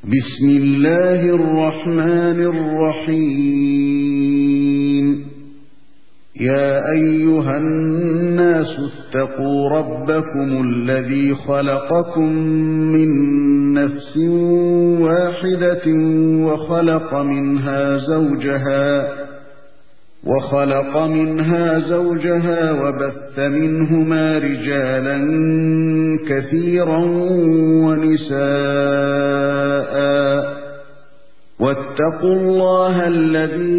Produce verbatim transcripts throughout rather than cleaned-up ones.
بسم الله الرحمن الرحيم. يا أيها الناس اتقوا ربكم الذي خلقكم من نفس واحدة وخلق منها زوجها وخلق منها زوجها وبث منهما رجالا كثيرا ونساء واتقوا الله الذي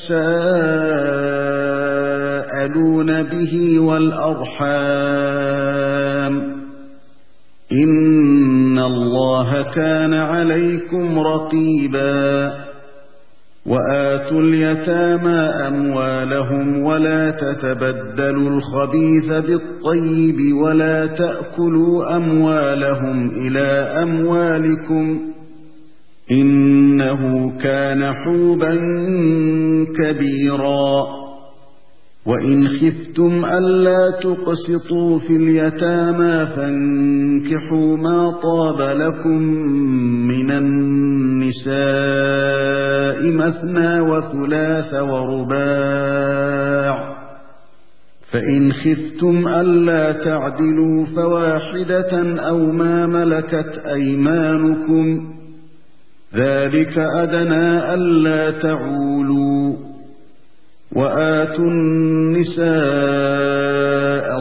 تساءلون به والأرحام إن الله كان عليكم رقيبا. وآتوا اليتامى أموالهم ولا تتبدلوا الخبيث بالطيب ولا تأكلوا أموالهم إلى أموالكم إنه كان حوبا كبيرا. وإن خفتم ألا تقسطوا في اليتامى فانكحوا ما طاب لكم من النساء مثنى وثلاث ورباع، فإن خفتم ألا تعدلوا فواحدة أو ما ملكت أيمانكم ذلك أدنى ألا تعولوا. وآتوا النساء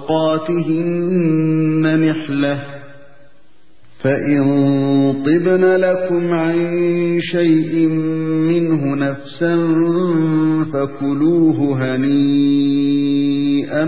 صدقاتهن نحلة، فإن طبن لكم عن شيء منه نفسا فكلوه هنيئا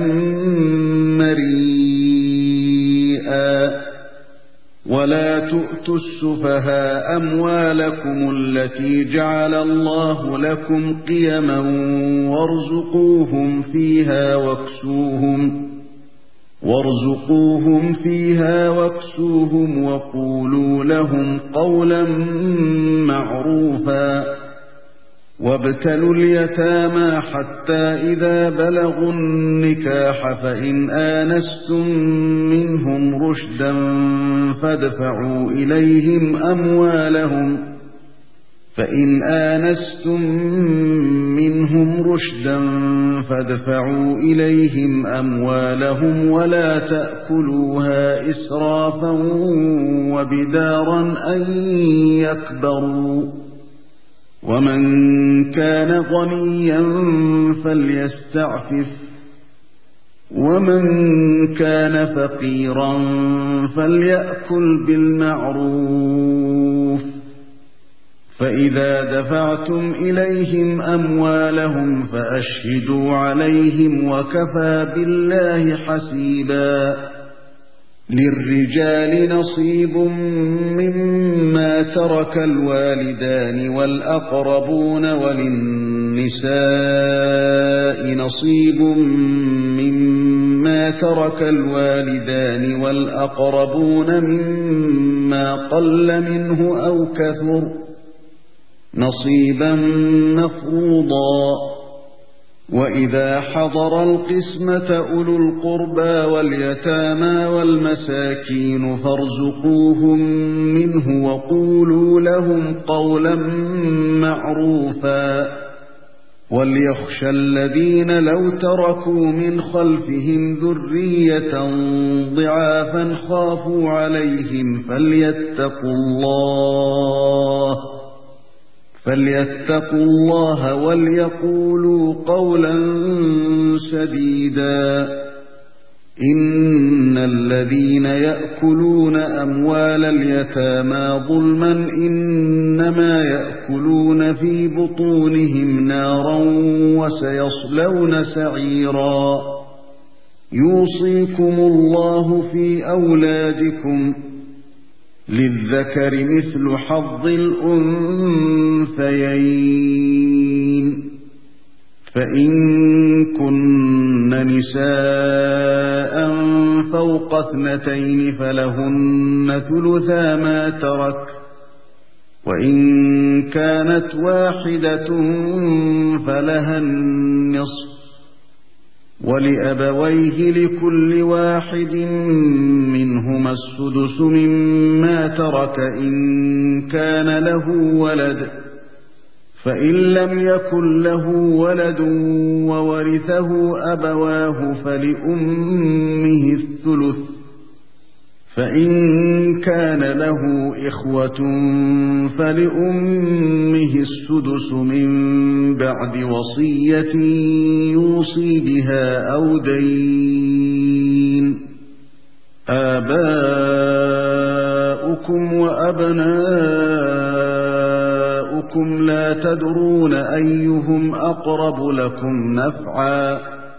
مريئا. ولا تؤتوا السفهاء أموالكم التي جعل الله لكم قيما وارزقوهم فيها واكسوهم وارزقوهم فيها واكسوهم وقولوا لهم قولا معروفا. وابتلوا اليتامى حتى إذا بلغوا النكاح فإن آنستم منهم رشدا فادفعوا إليهم أموالهم فإن آنستم منهم رشدا فادفعوا إليهم أموالهم ولا تأكلوها إسرافا وبدارا أن يكبروا. ومن كان غنيا فليستعفف ومن كان فقيرا فليأكل بالمعروف. فإذا دفعتم إليهم أموالهم فأشهدوا عليهم وكفى بالله حسيبا. للرجال نصيب مما ترك الوالدان والأقربون وللنساء نصيب مما ترك الوالدان والأقربون مما قل منه أو كثر نصيبا مفروضا. وإذا حضر القسمة أولو القربى واليتامى والمساكين فارزقوهم منه وقولوا لهم قولا معروفا. وليخشى الذين لو تركوا من خلفهم ذرية ضعافا خافوا عليهم فليتقوا الله فليتقوا الله وليقولوا قولا سديدا. إن الذين يأكلون أموال اليتامى ظلما إنما يأكلون في بطونهم نارا وسيصلون سعيرا. يوصيكم الله في أولادكم للذكر مثل حظ الأنثيين. فإن كن نساء فوق اثنتين فلهن ثلثا ما ترك، وإن كانت واحدة فلها النصف، ولأبويه لكل واحد منهما السدس مما ترك إن كان له ولد، فإن لم يكن له ولد وورثه أبواه فلأمه الثلث، فإن كان له إخوة فلأمه السدس من بعد وصية يوصي بها أو دين. آباؤكم وأبناؤكم لا تدرون أيهم أقرب لكم نفعا،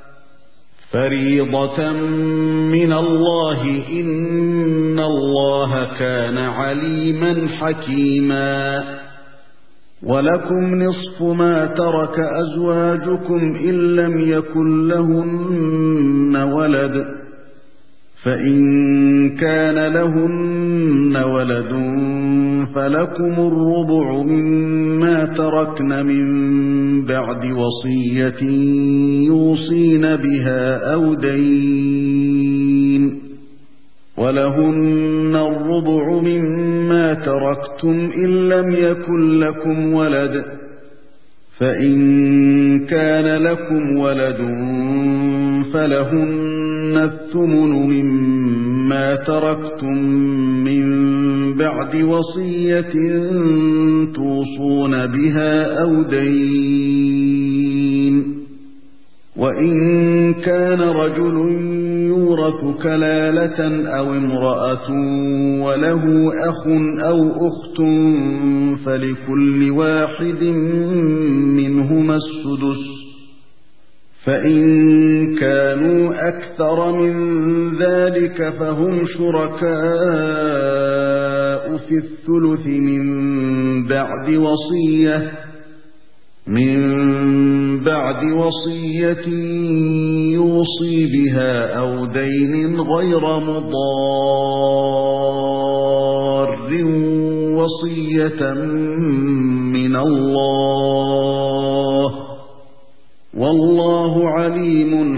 فريضة من الله إن الله كان عليما حكيما. ولكم نصف ما ترك أزواجكم إن لم يكن لهن ولد، فإن كان لهن ولد فلكم الربع مما تركن من بعد وصية يوصين بها أو دين، ولهن الربع مما تركتم إن لم يكن لكم ولد، فإن كان لكم ولد فلهن الثمن مما تركتم من بعد وصية توصون بها أو دين. وإن كان رجل يورث كلالة أو امرأة وله أخ أو أخت فلكل واحد منهما السدس، فإن كانوا أكثر من ذلك فهم شركاء في الثلث من بعد وصية من بعد وصية يوصي بها أو دين غير مضار، وصية من الله، والله عليم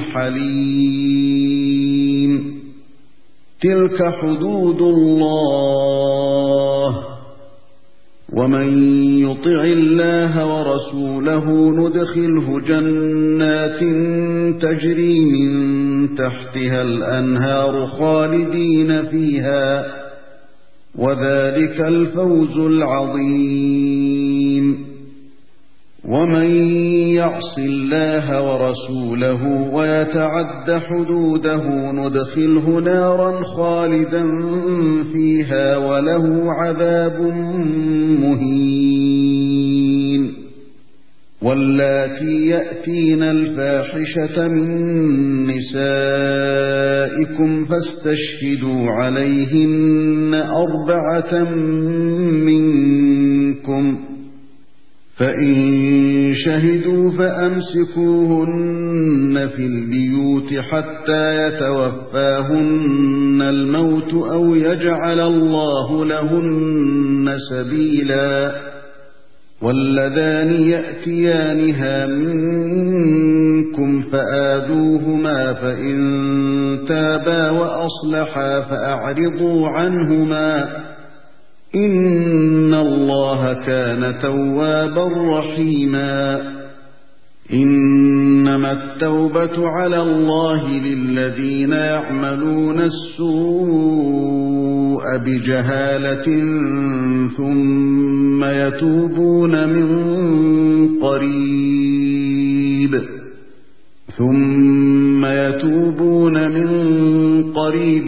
حليم. تلك حدود الله، ومن يطع الله ورسوله ندخله جنات تجري من تحتها الأنهار خالدين فيها، وذلك الفوز العظيم. ومن يعص الله ورسوله ويتعد حدوده ندخله نارا خالدا فيها وله عذاب مهين. واللاتي يأتين الفاحشة من نسائكم فاستشهدوا عليهن أربعة منكم، فإن شهدوا فأمسكوهن في البيوت حتى يتوفاهن الموت أو يجعل الله لهن سبيلا. واللذان يأتيانها منكم فآذوهما، فإن تابا وأصلحا فأعرضوا عنهما، إن الله كان توابا رحيما. إنما التوبة على الله للذين يعملون السوء بجهالة ثم يتوبون من قريب ثم يتوبون من قريب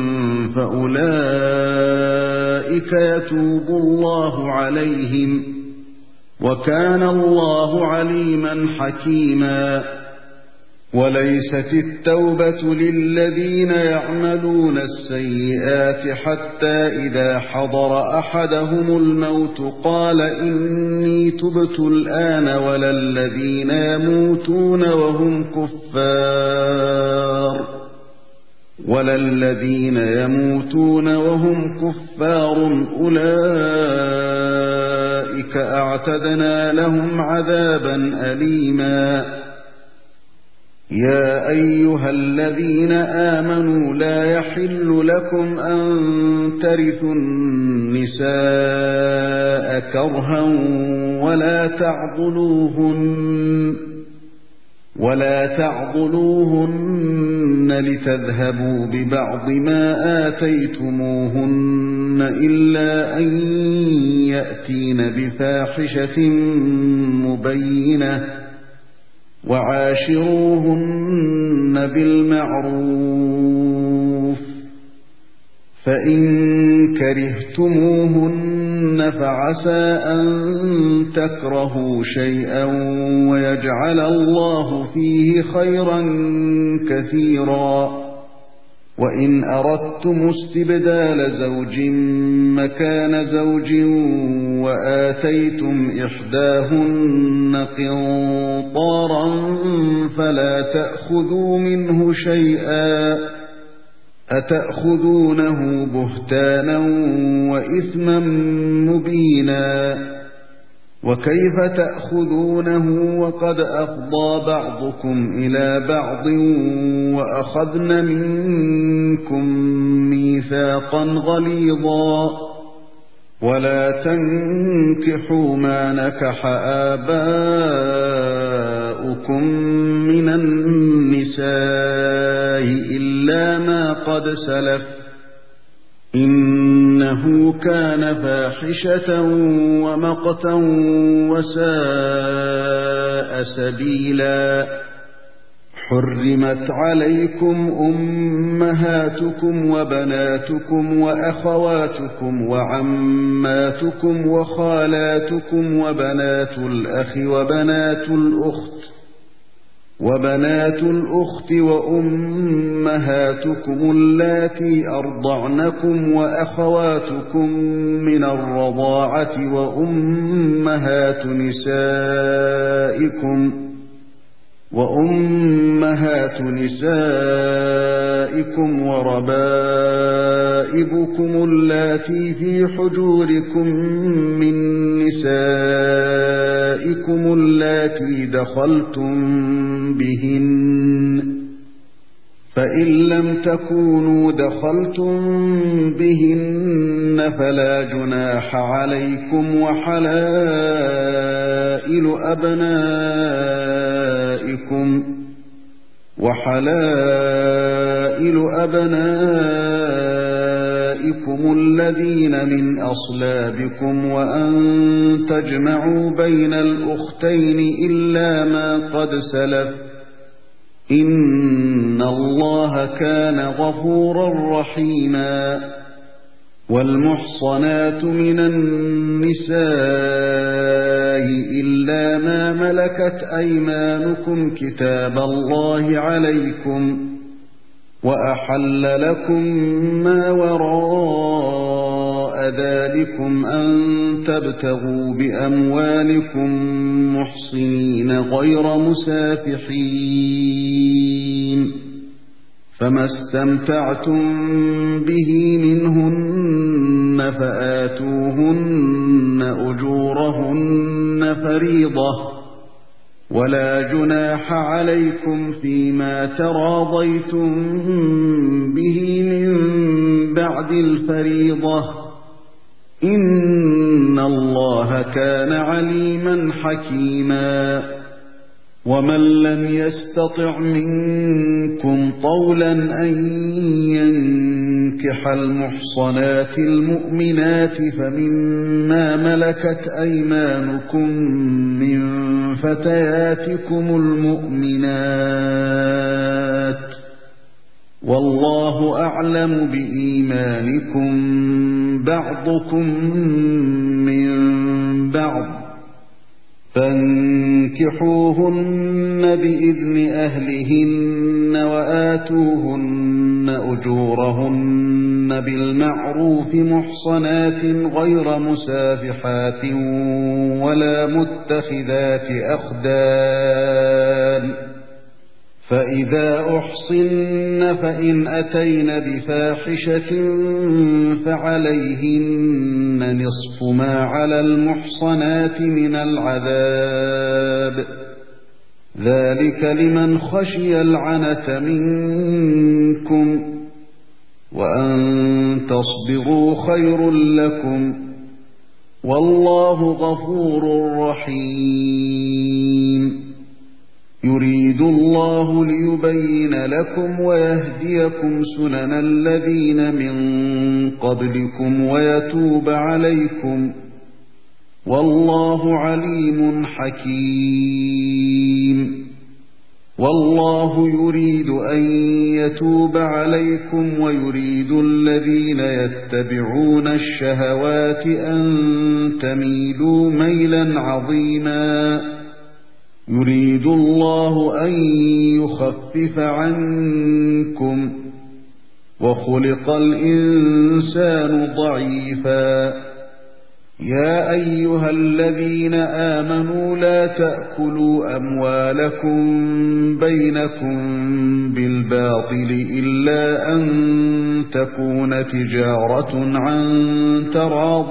فأولئك يتوب الله عليهم، وكان الله عليما حكيما. وليست التوبة للذين يعملون السيئات حتى إذا حضر أحدهم الموت قال إني تبت الآن، ولا الذين يموتون وهم كفار ولا الذين يموتون وهم كفار أولئك أعتدنا لهم عذابا أليما. يا أيها الذين آمنوا لا يحل لكم أن ترثوا النساء كرها ولا تعضلوهن ولا تعضلوهن لتذهبوا ببعض ما آتيتموهن إلا أن يأتين بفاحشة مبينة وعاشروهن بالمعروف فإن كرهتموهن فعسى أن تكرهوا شيئا ويجعل الله فيه خيرا كثيرا وإن أردتم استبدال زوج مكان زوج وآتيتم إحداهن قنطارا فلا تأخذوا منه شيئا أتأخذونه بهتانا وإثما مبينا وكيف تأخذونه وقد أفضى بعضكم إلى بعض وأخذن منكم ميثاقا غليظا ولا تنكحوا ما نكح آباؤكم من النساء إلا ما قد سلف إنه كان فاحشة ومقتا وساء سبيلا حرمت عليكم أمهاتكم وبناتكم وأخواتكم وعماتكم وخالاتكم وبنات الأخ وبنات الأخت وبنات الأخت وأمهاتكم اللاتي أرضعنكم وأخواتكم من الرضاعة وأمهات نسائكم وأمهات نسائكم وربائبكم اللاتي في حجوركم من نسائكم اللاتي دخلتم بهن فإن لم تكونوا دخلتم بهن فلا جناح عليكم وحلائل أبنائكم وحلائل أبنائكم الذين من أصلابكم وأن تجمعوا بين الأختين إلا ما قد سلف إن الله كان غفورا رحيما والمحصنات من النساء إلا ما ملكت أيمانكم كتاب الله عليكم وأحل لكم ما وراء ذلكم أن تبتغوا بأموالكم محصنين غير مسافحين فما استمتعتم به منهن فآتوهن أجورهن فريضة ولا جناح عليكم فيما تراضيتم به من بعد الفريضة إن الله كان عليما حكيما ومن لم يستطع منكم طولا أن ينكح المحصنات المؤمنات فمما ملكت أيمانكم من فتياتكم المؤمنات والله أعلم بإيمانكم بعضكم من بعض فانكحوهن بإذن أهلهن وآتوهن أجورهن بالمعروف محصنات غير مسافحات ولا متخذات أخدان فإذا أحصن فإن أتين بفاحشة فعليهن نصف ما على المحصنات من العذاب ذلك لمن خشي العنة منكم وأن تصبروا خير لكم والله غفور رحيم يريد الله ليبين لكم ويهديكم سنن الذين من قبلكم ويتوب عليكم والله عليم حكيم والله يريد أن يتوب عليكم ويريد الذين يتبعون الشهوات أن تميلوا ميلا عظيما يريد الله أن يخفف عنكم وخلق الإنسان ضعيفا يا أيها الذين آمنوا لا تأكلوا أموالكم بينكم بالباطل إلا أن تكون تجارة عن تراض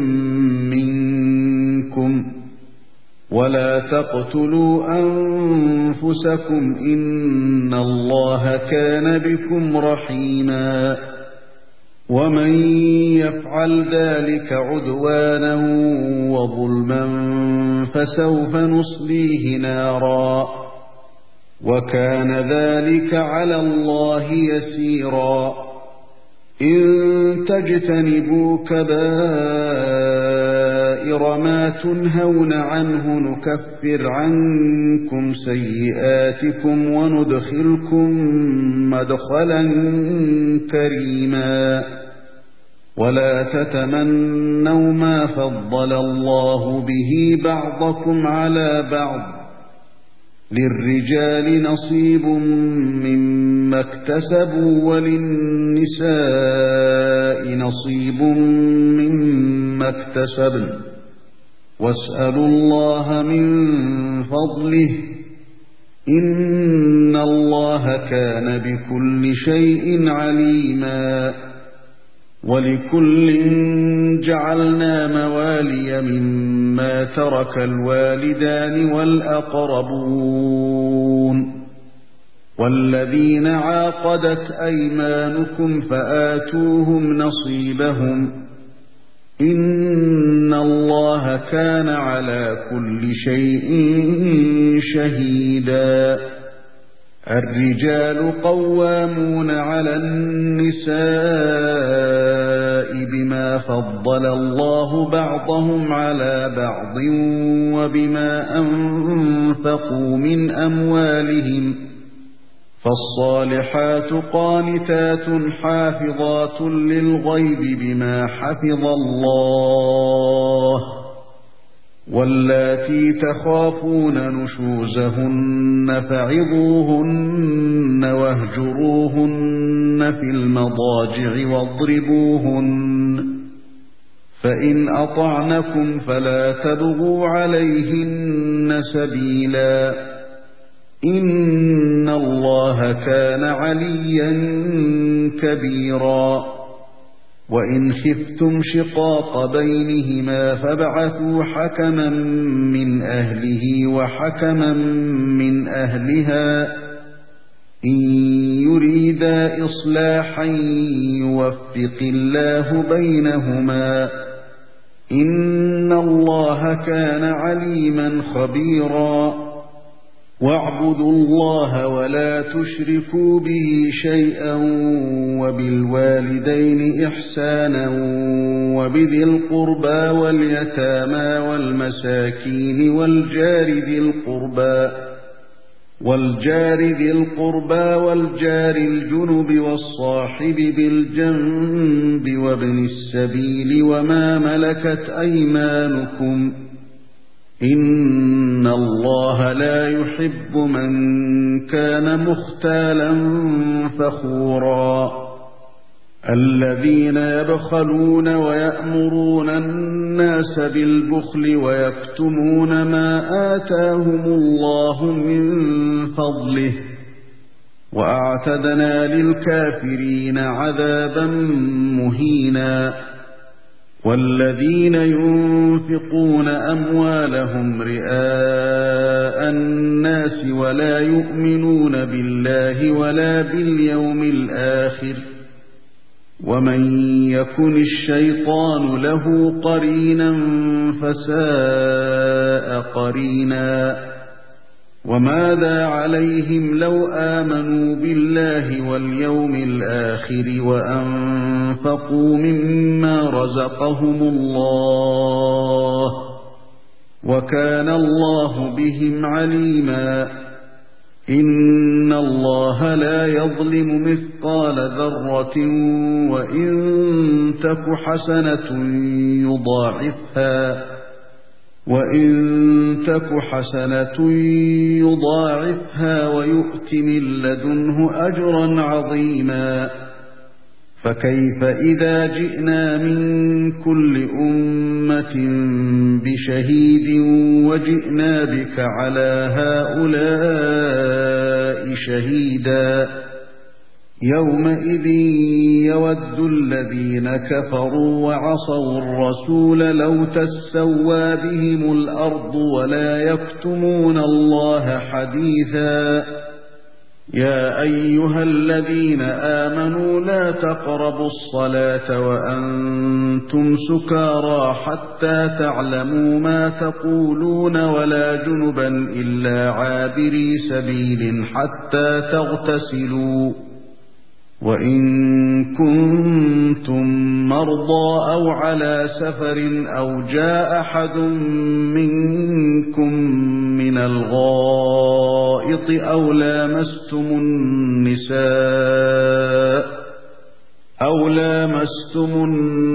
منكم ولا تقتلوا أنفسكم إن الله كان بكم رحيما ومن يفعل ذلك عدوانا وظلما فسوف نصليه نارا وكان ذلك على الله يسيرا إن تجتنبوا كبائر ما تنهون عنه نكفر عنكم سيئاتكم وندخلكم مدخلا كريما ولا تتمنوا ما فضل الله به بعضكم على بعض للرجال نصيب مما اكتسبوا وللنساء نصيب مما اكتسبن واسألوا الله من فضله إن الله كان بكل شيء عليما ولكل جعلنا موالي مما ترك الوالدان والأقربون والذين عاقدت أيمانكم فآتوهم نصيبهم إن الله كان على كل شيء شهيدا الرجال قوامون على النساء بما فضل الله بعضهم على بعض وبما أنفقوا من أموالهم فالصالحات قانتات حافظات للغيب بما حفظ الله واللاتي تخافون نشوزهن فعظوهن واهجروهن في المضاجع واضربوهن فإن أطعنكم فلا تبغوا عليهن سبيلا إن الله كان عليا كبيرا وإن خفتم شقاق بينهما فابعثوا حكما من أهله وحكما من أهلها إن يريدا إصلاحا يوفق الله بينهما إن الله كان عليما خبيرا واعبدوا الله ولا تشركوا به شيئا وبالوالدين إحسانا وبذي القربى واليتامى والمساكين والجار ذي القربى والجار ذي القربى والجار الجنب والصاحب بالجنب وابن السبيل وما ملكت أيمانكم إن الله لا يحب من كان مختالا فخورا الذين يبخلون ويأمرون الناس بالبخل ويكتمون ما آتاهم الله من فضله وأعتدنا للكافرين عذابا مهينا والذين ينفقون أموالهم رئاء الناس ولا يؤمنون بالله ولا باليوم الآخر ومن يكن الشيطان له قرينا فساء قرينا وماذا عليهم لو آمنوا بالله واليوم الآخر وأنفقوا مما رزقهم الله وكان الله بهم عليما إن الله لا يظلم مثقال ذرة وإن تك حسنة يضاعفها وإن تك حسنة يضاعفها ويؤت من لدنه أجرا عظيما فكيف إذا جئنا من كل أمة بشهيد وجئنا بك على هؤلاء شهيدا يومئذ يود الذين كفروا وعصوا الرسول لو تسوى بهم الأرض ولا يكتمون الله حديثا يا أيها الذين آمنوا لا تقربوا الصلاة وأنتم سكارى حتى تعلموا ما تقولون ولا جنبا إلا عابري سبيل حتى تغتسلوا وإن كنتم مرضى أو على سفر أو جاء أحد منكم من الغائط أو لامستم النساء أو لامستم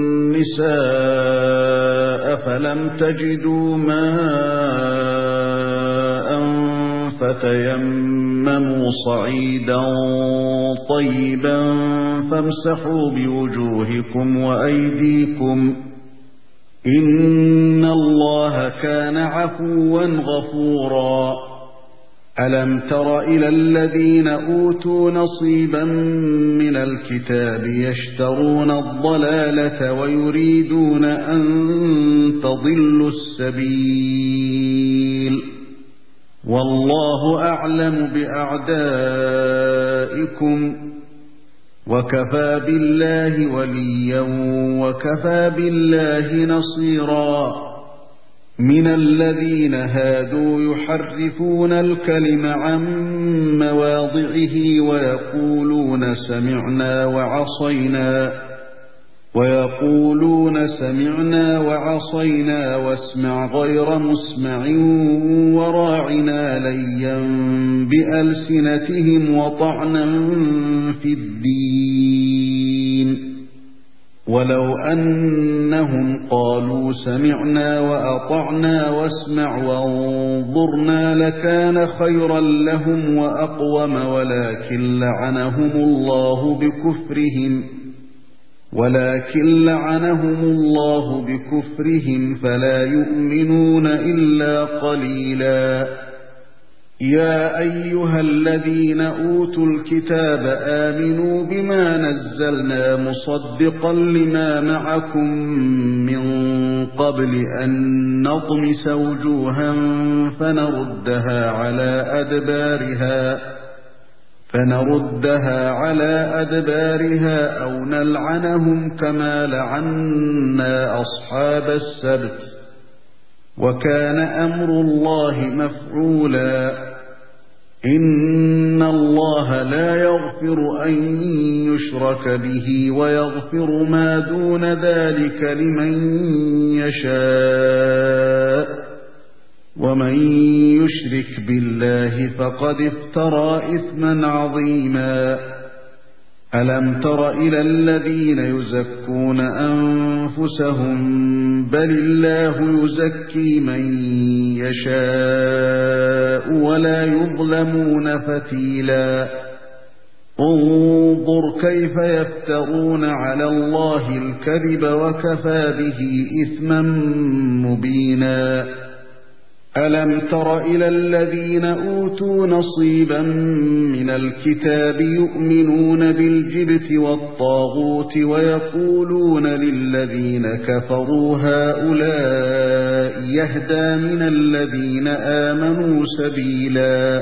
النساء فلم تجدوا ماء فتيمموا صعيدا طيبا فامسحوا بوجوهكم وأيديكم إن الله كان عفوا غفورا ألم تر إلى الذين أوتوا نصيبا من الكتاب يشترون الضلالة ويريدون أن تضلوا السبيل والله أعلم بأعدائكم وكفى بالله وليا وكفى بالله نصيرا من الذين هادوا يحرفون الكلم عن مواضعه ويقولون سمعنا وعصينا ويقولون سمعنا وعصينا واسمع غير مسمع وراعنا ليا بألسنتهم وطعنا في الدين ولو أنهم قالوا سمعنا وأطعنا واسمع وانظرنا لكان خيرا لهم وأقوم ولكن لعنهم الله بكفرهم ولكن لعنهم الله بكفرهم فلا يؤمنون إلا قليلا يا أيها الذين أوتوا الكتاب آمنوا بما نزلنا مصدقا لما معكم من قبل أن نطمس وجوها فنردها على أدبارها فنردها على أدبارها أو نلعنهم كما لعنا أصحاب السبت وكان أمر الله مفعولا إن الله لا يغفر أن يشرك به ويغفر ما دون ذلك لمن يشاء ومن يشرك بالله فقد افترى إثما عظيما ألم تر إلى الذين يزكون أنفسهم بل الله يزكي من يشاء ولا يظلمون فتيلا انظر كيف يفترون على الله الكذب وكفى به إثما مبينا ألم تر إلى الذين أوتوا نصيبا من الكتاب يؤمنون بالجبت والطاغوت ويقولون للذين كفروا هؤلاء يهدى من الذين آمنوا سبيلا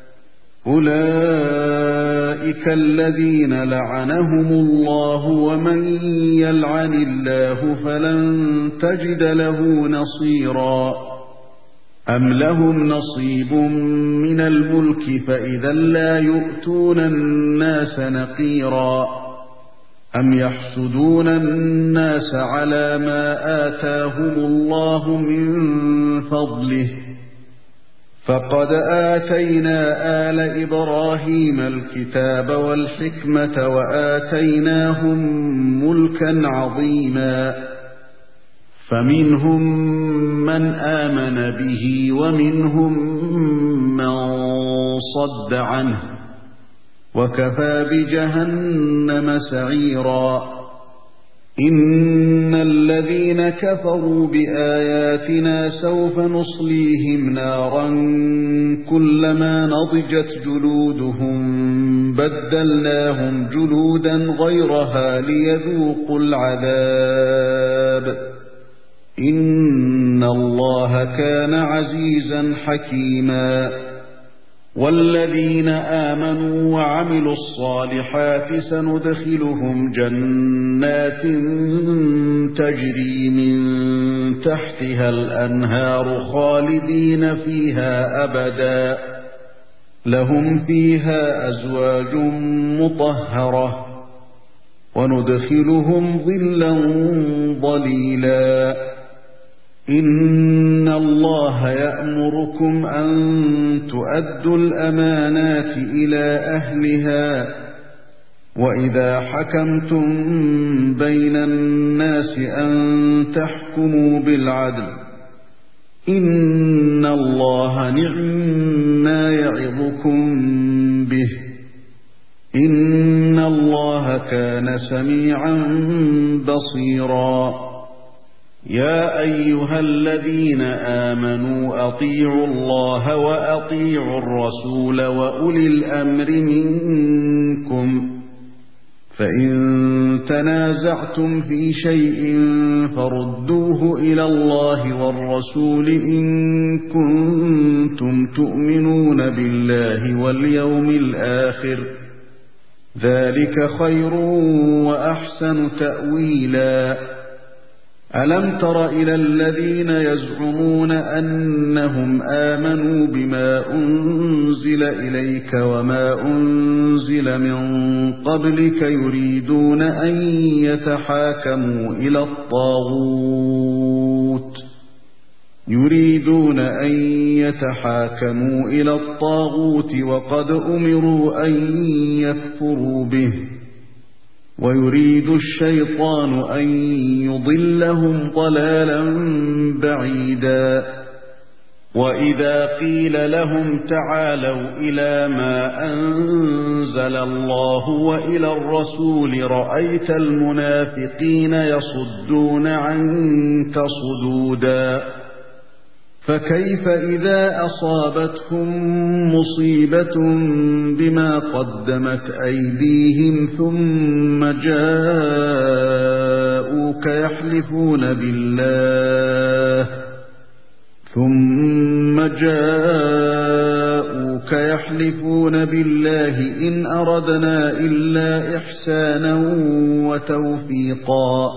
أولئك الذين لعنهم الله ومن يلعن الله فلن تجد له نصيرا أم لهم نصيب من الملك فإذا لا يؤتون الناس نقيرا أم يحسدون الناس على ما آتاهم الله من فضله فقد آتينا آل إبراهيم الكتاب والحكمة وآتيناهم ملكا عظيما فمنهم من آمن به ومنهم من صد عنه وكفى بجهنم سعيرا إن الذين كفروا بآياتنا سوف نصليهم نارا كلما نضجت جلودهم بدلناهم جلودا غيرها ليذوقوا العذاب إن الله كان عزيزا حكيما والذين آمنوا وعملوا الصالحات سندخلهم جنات تجري من تحتها الأنهار خالدين فيها أبدا لهم فيها أزواج مطهرة وندخلهم ظلا ظليلا إن الله يأمركم أن تؤدوا الأمانات إلى أهلها وإذا حكمتم بين الناس أن تحكموا بالعدل إن الله نعما يعظكم به إن الله كان سميعا بصيرا يا أيها الذين آمنوا أطيعوا الله وأطيعوا الرسول وأولي الأمر منكم فإن تنازعتم في شيء فردوه إلى الله والرسول إن كنتم تؤمنون بالله واليوم الآخر ذلك خير وأحسن تأويلا ألم تر إلى الذين يزعمون أنهم آمنوا بما أنزل إليك وما أنزل من قبلك يريدون أن يتحاكموا إلى الطاغوت يريدون أن يتحاكموا إلى الطاغوت وقد أمروا أن يكفروا به ويريد الشيطان أن يضلهم ضلالا بعيدا وإذا قيل لهم تعالوا إلى ما أنزل الله وإلى الرسول رأيت المنافقين يصدون عنك صدودا فكيف إذا أصابتهم مصيبة بما قدمت أيديهم ثم جاءوك يحلفون بالله ثم جاءوك يحلفون بالله إن أردنا إلا إحسانا وتوفيقا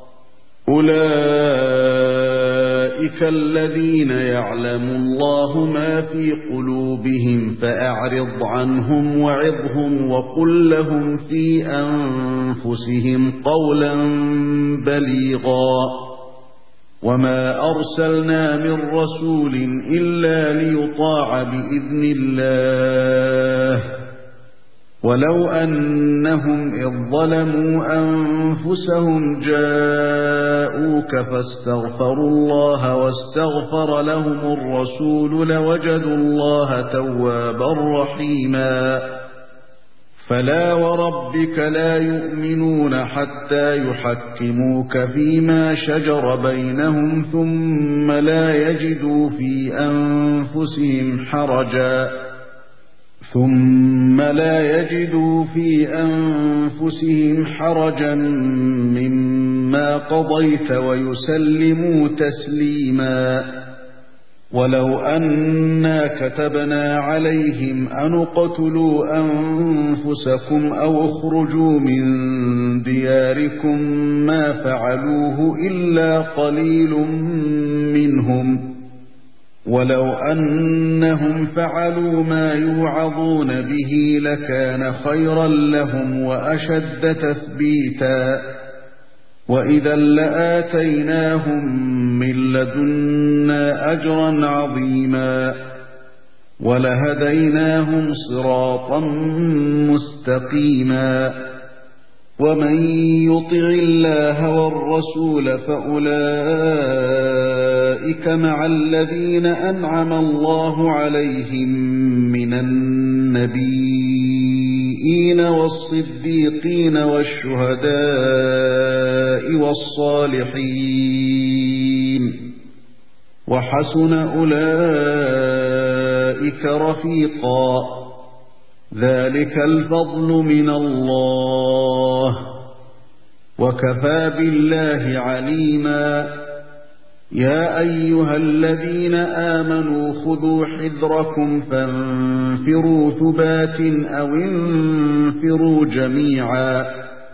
أولئك الذين يعلم الله ما في قلوبهم فأعرض عنهم وعظهم وقل لهم في أنفسهم قولا بليغا وما أرسلنا من رسول إلا ليطاع بإذن الله ولو أنهم إذ ظلموا أنفسهم جاءوك فاستغفروا الله واستغفر لهم الرسول لوجدوا الله توابا رحيما فلا وربك لا يؤمنون حتى يحكموك فيما شجر بينهم ثم لا يجدوا في أنفسهم حرجا ثم لا يجدوا في أنفسهم حرجا مما قضيت ويسلموا تسليما ولو أنا كتبنا عليهم أن اقتلوا أنفسكم أو اخرجوا من دياركم ما فعلوه إلا قليل منهم ولو أنهم فعلوا ما يوعظون به لكان خيرا لهم وأشد تثبيتا وإذا لآتيناهم من لدنا أجرا عظيما ولهديناهم صراطا مستقيما ومن يطع الله والرسول فأولئك مع الذين أنعم الله عليهم من النبيين والصديقين والشهداء والصالحين وحسن أولئك رفيقا ذلك الفضل من الله وكفى بالله عليما يا أيها الذين آمنوا خذوا حذركم فانفروا ثبات أو انفروا جميعا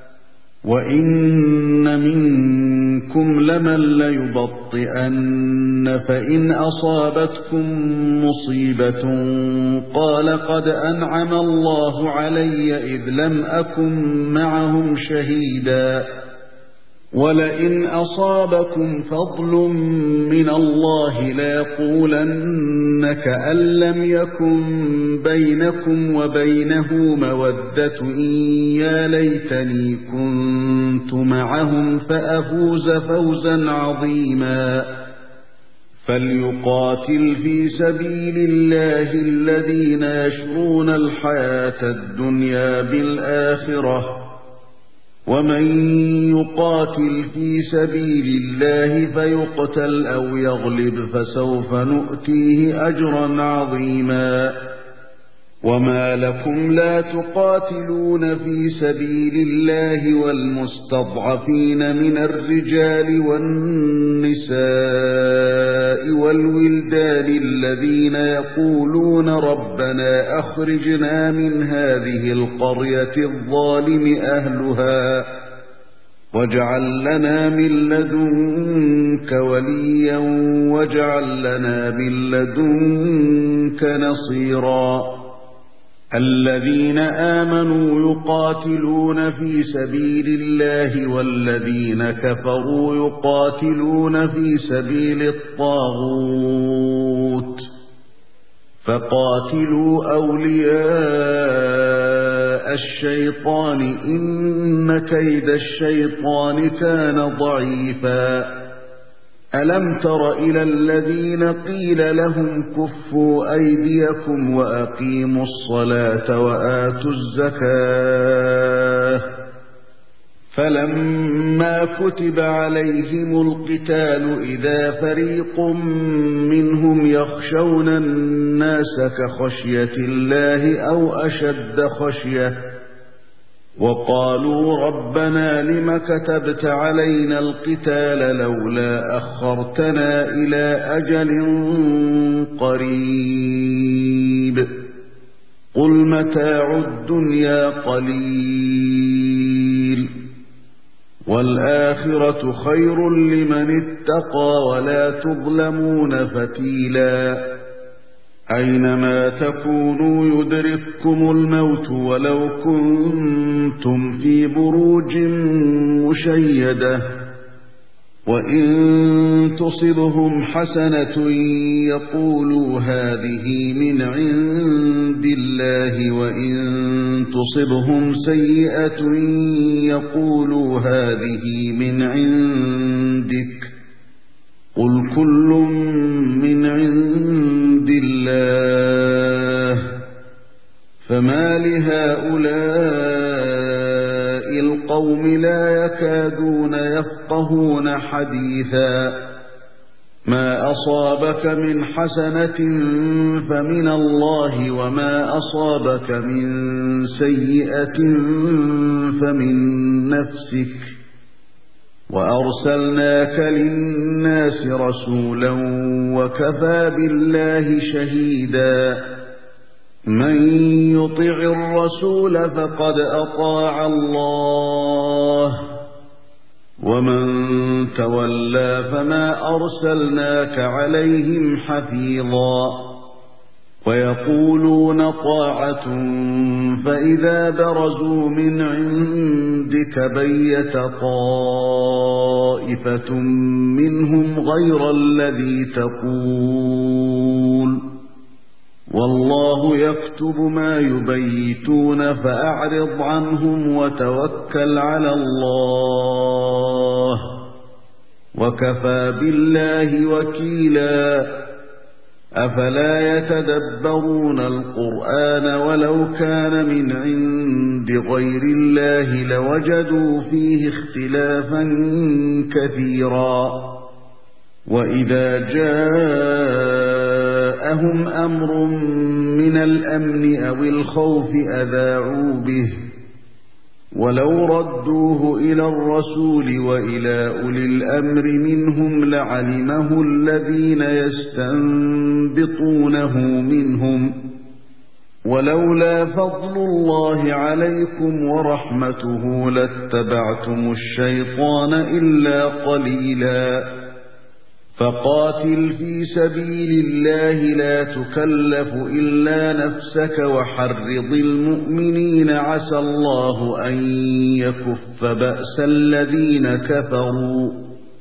وإن منكم لمن ليبطئن فإن أصابتكم مصيبة قال قد أنعم الله علي إذ لم أكن معهم شهيدا ولئن أصابكم فضل من الله ليقولن كأن لم يكن بينكم وبينه مودة إن يا ليتني كنت معهم فأفوز فوزا عظيما فليقاتل في سبيل الله الذين يشرون الحياة الدنيا بالآخرة ومن يقاتل في سبيل الله فيقتل أو يغلب فسوف نؤتيه أجرا عظيما وما لكم لا تقاتلون في سبيل الله والمستضعفين من الرجال والنساء والولدان الذين يقولون ربنا أخرجنا من هذه القرية الظالم أهلها واجعل لنا من لدنك وليا واجعل لنا من لدنك نصيرا الذين آمنوا يقاتلون في سبيل الله والذين كفروا يقاتلون في سبيل الطاغوت فقاتلوا أولياء الشيطان إن كيد الشيطان كان ضعيفا ألم تر إلى الذين قيل لهم كفوا أيديكم وأقيموا الصلاة وآتوا الزكاة فلما كتب عليهم القتال إذا فريق منهم يخشون الناس كخشية الله أو أشد خشية وقالوا ربنا لم كتبت علينا القتال لولا أخرتنا إلى أجل قريب قل متاع الدنيا قليل والآخرة خير لمن اتقى ولا تظلمون فتيلا أينما تكونوا يدرككم الموت ولو كنتم في بروج مشيدة وإن تصبهم حسنة يقولوا هذه من عند الله وإن تصبهم سيئة يقولوا هذه من عندك قل كل من عند الله فما لهؤلاء القوم لا يكادون يفقهون حديثا ما أصابك من حسنة فمن الله وما أصابك من سيئة فمن نفسك وأرسلناك للناس رسولا وكفى بالله شهيدا من يطع الرسول فقد أطاع الله ومن تولى فما أرسلناك عليهم حفيظا ويقولون طاعة فإذا برزوا من عندك بيت طائفة منهم غير الذي تقول والله يكتب ما يبيتون فأعرض عنهم وتوكل على الله وكفى بالله وكيلا أفلا يتدبرون القرآن ولو كان من عند غير الله لوجدوا فيه اختلافا كثيرا وإذا جاءهم أمر من الأمن أو الخوف أذاعوا به ولو ردوه إلى الرسول وإلى أولي الأمر منهم لعلمه الذين يستنبطونه منهم ولولا فضل الله عليكم ورحمته لاتبعتم الشيطان إلا قليلا فقاتل في سبيل الله لا تكلف إلا نفسك وحرض المؤمنين عسى الله أن يكف بأس الذين كفروا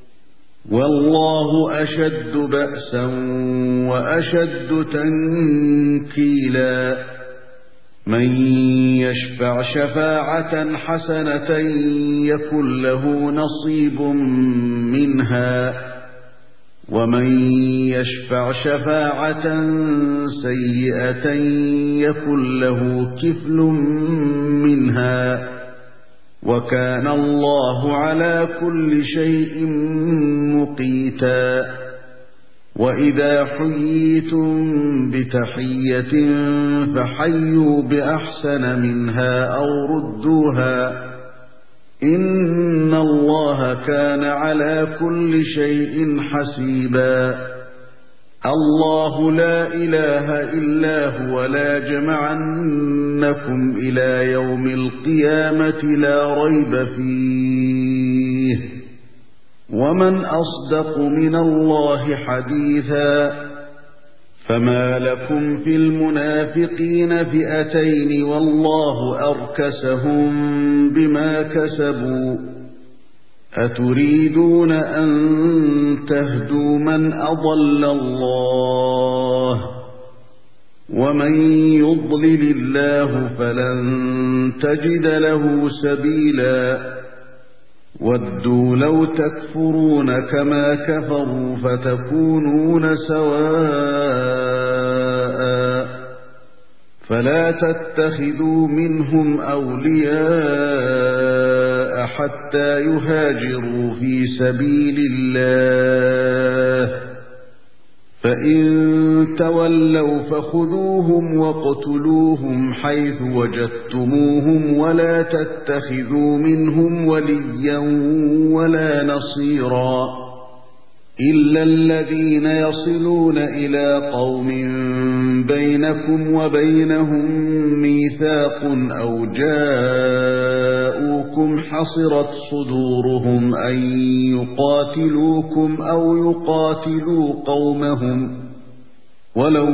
والله أشد بأسا وأشد تنكيلا من يشفع شفاعة حسنة يكن له نصيب منها ومن يشفع شفاعة سيئة يكن له كفل منها وكان الله على كل شيء مقيتا وإذا حييتم بتحية فحيوا بأحسن منها أو ردوها إن الله كان على كل شيء حسيبا الله لا إله إلا هو لا جمعنكم إلى يوم القيامة لا ريب فيه ومن أصدق من الله حديثا فما لكم في المنافقين فئتين والله أركسهم بما كسبوا أتريدون أن تهدوا من أضل الله ومن يضلل الله فلن تجد له سبيلا ودوا لو تكفرون كما كفروا فتكونون سواء فلا تتخذوا منهم أولياء حتى يهاجروا في سبيل الله فإن تولوا فخذوهم واقتلوهم حيث وجدتموهم ولا تتخذوا منهم وليا ولا نصيرا إلا الذين يصلون إلى قوم بينكم وبينهم ميثاق أو جاءوكم حصرت صدورهم أن يقاتلوكم أو يقاتلوا قومهم ولو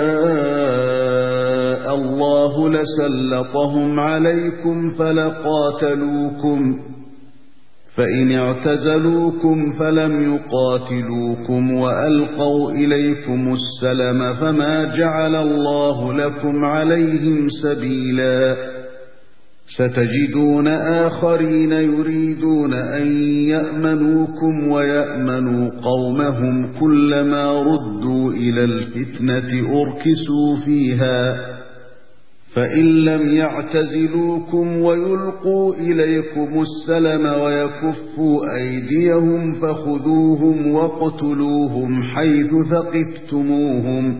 شاء الله لسلطهم عليكم فلقاتلوكم فإن اعتزلوكم فلم يقاتلوكم وألقوا إليكم السلم فما جعل الله لكم عليهم سبيلا ستجدون آخرين يريدون أن يأمنوكم ويأمنوا قومهم كلما ردوا إلى الفتنة أركسوا فيها فإن لم يعتزلوكم ويلقوا إليكم السلم ويكفوا أيديهم فخذوهم واقتلوهم حيث ثقفتموهم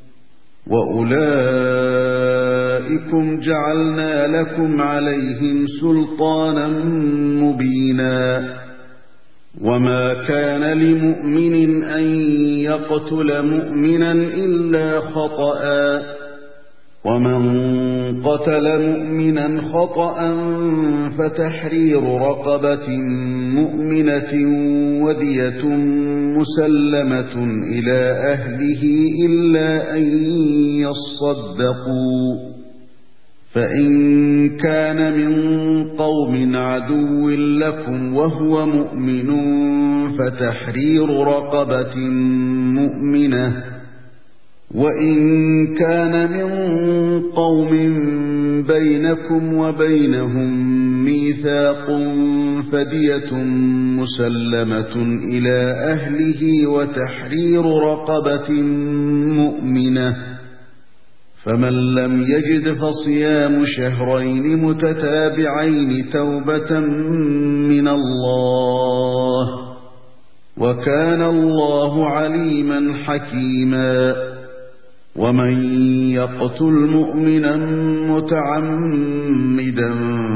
وأولئكم جعلنا لكم عليهم سلطانا مبينا وما كان لمؤمن أن يقتل مؤمنا إلا خطأ ومن قتل مؤمنا خطأ فتحرير رقبة مؤمنة ودية مسلمة إلى أهله إلا أن يصدقوا فإن كان من قوم عدو لكم وهو مؤمن فتحرير رقبة مؤمنة وإن كان من قوم بينكم وبينهم ميثاق فدية مسلمة إلى أهله وتحرير رقبة مؤمنة فمن لم يجد فصيام شهرين متتابعين توبة من الله وكان الله عليما حكيما ومن يقتل مؤمنا متعمدا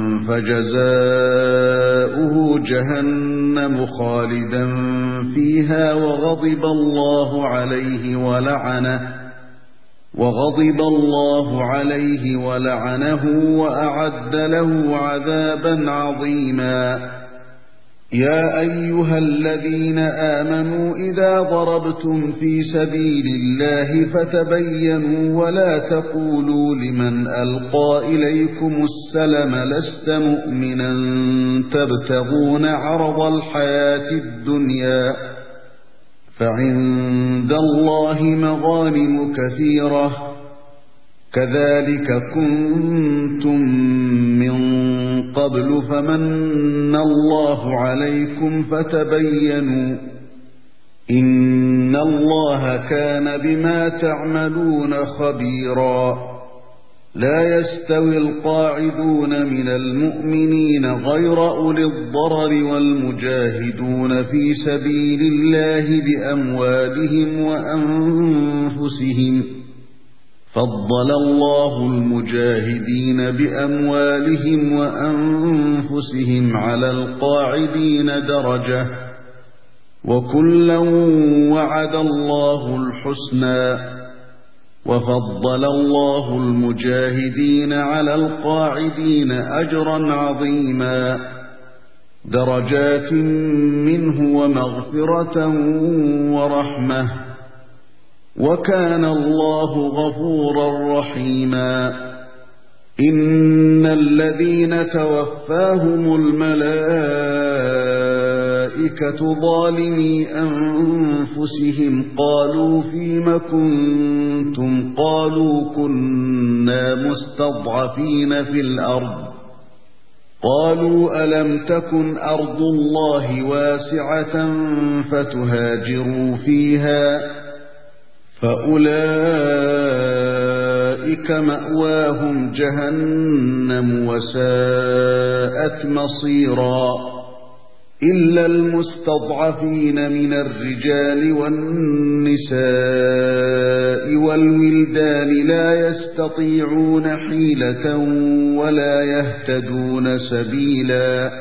فجزاؤه جهنم خالدا فيها وغضب الله عليه ولعنه وغضب الله عليه ولعنه وأعد له عذابا عظيما يا أيها الذين آمنوا إذا ضربتم في سبيل الله فتبينوا ولا تقولوا لمن ألقى إليكم السلم لست مؤمنا تبتغون عرض الحياة الدنيا فعند الله مغانم كثيرة كذلك كنتم من قبل فمن الله عليكم فتبينوا إن الله كان بما تعملون خبيرا لا يستوي القاعدون من المؤمنين غير أولي الضرر والمجاهدون في سبيل الله بأموالهم وأنفسهم فضل الله المجاهدين بأموالهم وأنفسهم على القاعدين درجة وكلا وعد الله الحسنى وفضل الله المجاهدين على القاعدين أجرا عظيما درجات منه ومغفرة ورحمة وكان الله غفورا رحيما إن الذين توفاهم الملائكة ظالمي أنفسهم قالوا فيم كنتم قالوا كنا مستضعفين في الأرض قالوا ألم تكن أرض الله واسعة فتهاجروا فيها فأولئك مأواهم جهنم وساءت مصيرا إلا المستضعفين من الرجال والنساء والولدان لا يستطيعون حيلة ولا يهتدون سبيلا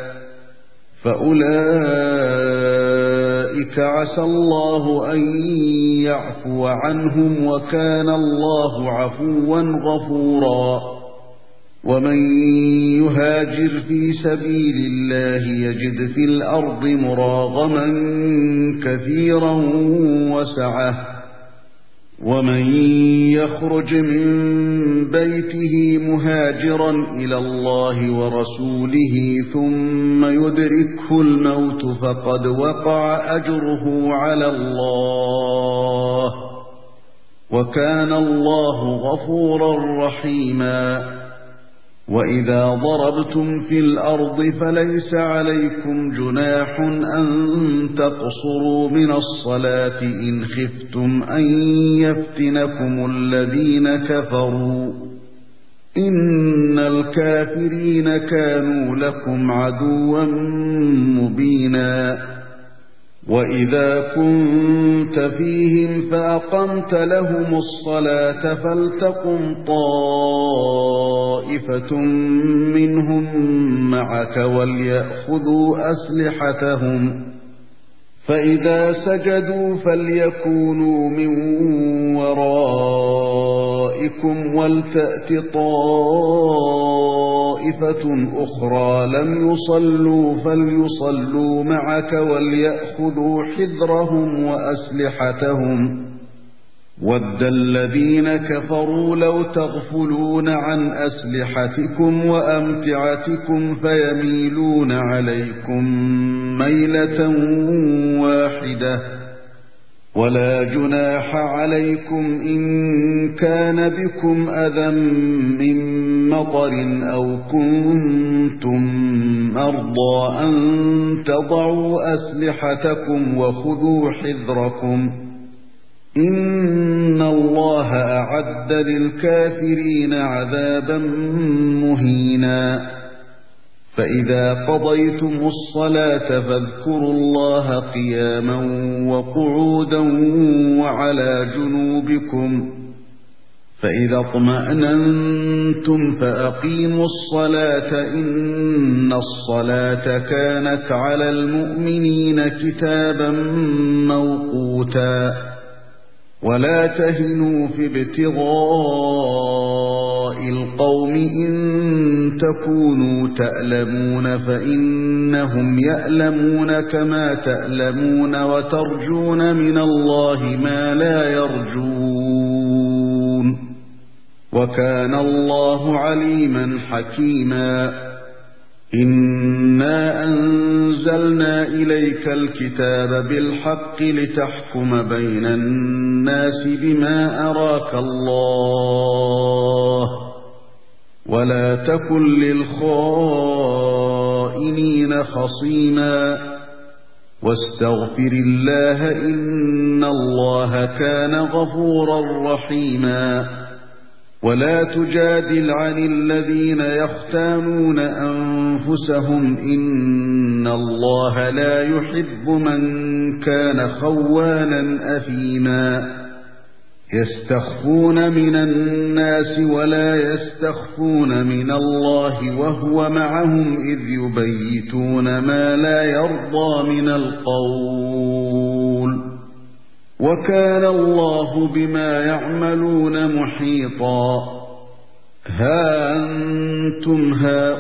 فأولئك عسى الله أن يعفو عنهم وكان الله عفوا غفورا ومن يهاجر في سبيل الله يجد في الأرض مراغما كثيرا وسعة ومن يخرج من بيته مهاجرا إلى الله ورسوله ثم يدركه الموت فقد وقع أجره على الله وكان الله غفورا رحيما وإذا ضربتم في الأرض فليس عليكم جناح أن تقصروا من الصلاة إن خفتم أن يفتنكم الذين كفروا إن الكافرين كانوا لكم عدوا مبينا وإذا كنت فيهم فأقمت لهم الصلاة فلتقم طائفة منهم معك وليأخذوا أسلحتهم فإذا سجدوا فليكونوا من ورائكم ولتأت طائفة أخرى لم يصلوا فليصلوا معك وليأخذوا حذرهم وأسلحتهم ود الذين كفروا لو تغفلون عن أسلحتكم وأمتعتكم فيميلون عليكم ميلة واحدة ولا جناح عليكم إن كان بكم أذى من مطر أو كنتم مرضى أن تضعوا أسلحتكم وخذوا حذركم إن الله أعد للكافرين عذابا مهينا فإذا قضيتم الصلاة فاذكروا الله قياما وقعودا وعلى جنوبكم فإذا اطمأننتم فأقيموا الصلاة إن الصلاة كانت على المؤمنين كتابا موقوتا ولا تهنوا في ابتغاء القوم إن تكونوا تألمون فإنهم يألمون كما تألمون وترجون من الله ما لا يرجون وكان الله عليما حكيما إنا أنزلنا إليك الكتاب بالحق لتحكم بين الناس بما أراك الله ولا تكن للخائنين خصيما واستغفر الله إن الله كان غفورا رحيما ولا تجادل عن الذين يختانون أنفسهم إن الله لا يحب من كان خوانا أثيما يستخفون من الناس ولا يستخفون من الله وهو معهم إذ يبيتون ما لا يرضى من القول وكان الله بما يعملون محيطا ها أنتم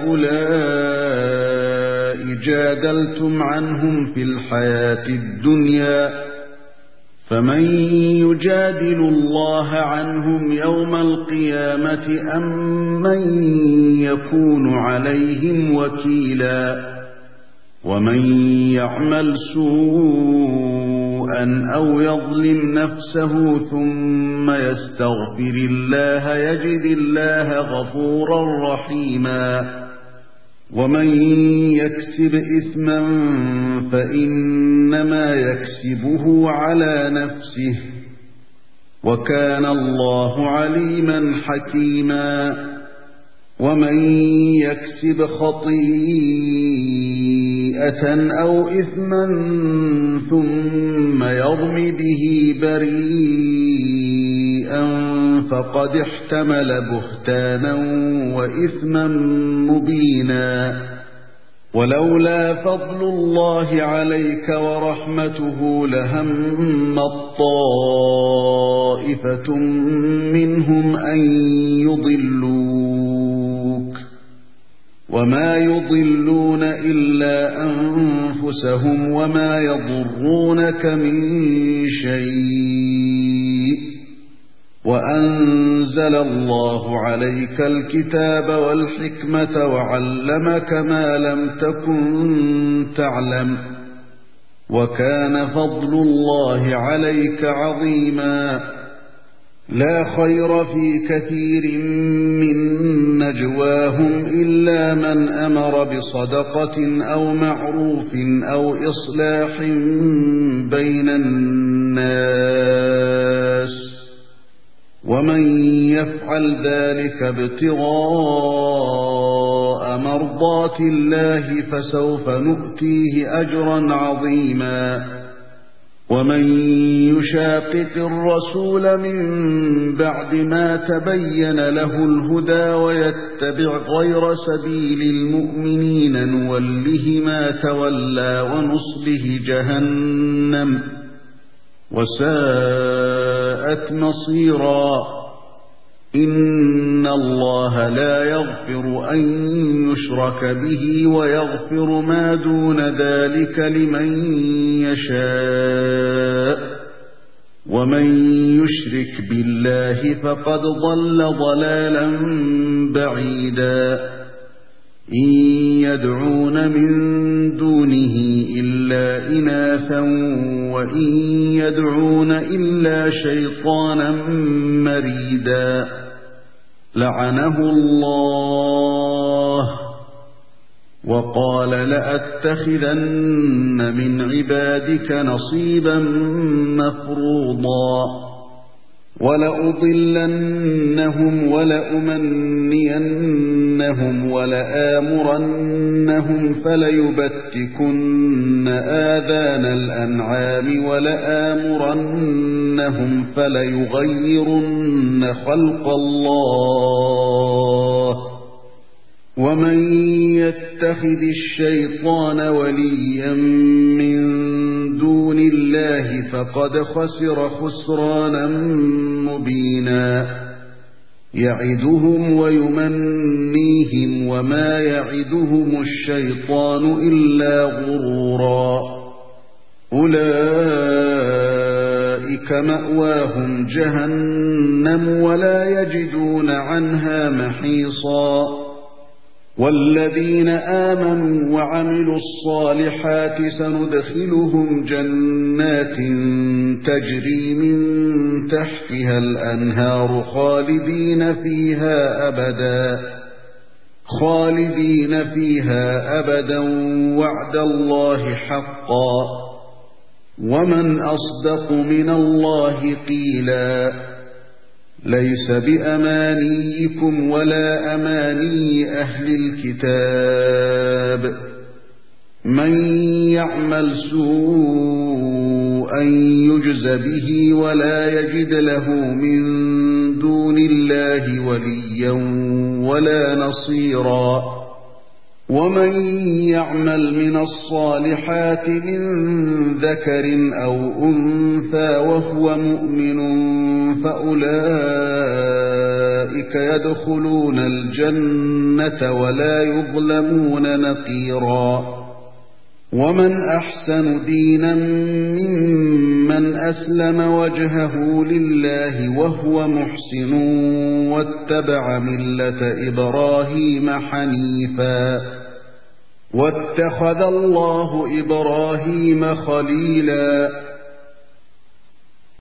هؤلاء جادلتم عنهم في الحياة الدنيا فمن يجادل الله عنهم يوم القيامة أم من يكون عليهم وكيلا ومن يعمل سوءا أو يظلم نفسه ثم يستغفر الله يجد الله غفورا رحيما ومن يكسب إثما فإنما يكسبه على نفسه وكان الله عليما حكيما ومن يكسب خطيئة أو إثما ثم يرم به بريئا فقد احتمل بهتانا وإثما مبينا ولولا فضل الله عليك ورحمته لهم طائفة منهم أن يضلوك وما يضلون إلا أنفسهم وما يضرونك من شيء وأنزل الله عليك الكتاب والحكمة وعلمك ما لم تكن تعلم وكان فضل الله عليك عظيما لا خير في كثير من نجواهم إلا من أمر بصدقة أو معروف أو إصلاح بين الناس ومن ومن يفعل ذلك ابتغاء مرضات الله فسوف نؤتيه أجرا عظيما ومن يشاقق الرسول من بعد ما تبين له الهدى ويتبع غير سبيل المؤمنين نوله ما تولى ونصله جهنم وساءت مصيرا إن الله لا يغفر أن يشرك به ويغفر ما دون ذلك لمن يشاء ومن يشرك بالله فقد ضل ضلالا بعيدا إن يدعون من دونه إلا إناثا وإن يدعون إلا شيطانا مريدا لعنه الله وقال لأتخذن من عبادك نصيبا مفروضا ولأضلنهم ولأمنينهم ولآمرنهم فليبتكن آذان الأنعام ولآمرنهم فليغيرن خلق الله ومن يتخذ الشيطان وليا من دون الله فقد خسر خسرانا مبينا يعدهم ويمنيهم وما يعدهم الشيطان إلا غرورا أولئك مأواهم جهنم ولا يجدون عنها محيصا والذين آمنوا وعملوا الصالحات سندخلهم جنات تجري من تحتها الأنهار خالدين فيها أبدا خالدين فيها أبدا وعد الله حقا ومن أصدق من الله قيلا ليس بأمانيكم ولا أماني أهل الكتاب من يعمل سوءا يجز به ولا يجد له من دون الله وليا ولا نصيرا ومن يعمل من الصالحات من ذكر أو أنثى وهو مؤمن فأولئك يدخلون الجنة ولا يظلمون نقيرا ومن أحسن دينا ممن أسلم وجهه لله وهو محسن واتبع ملة إبراهيم حنيفا واتخذ الله إبراهيم خليلا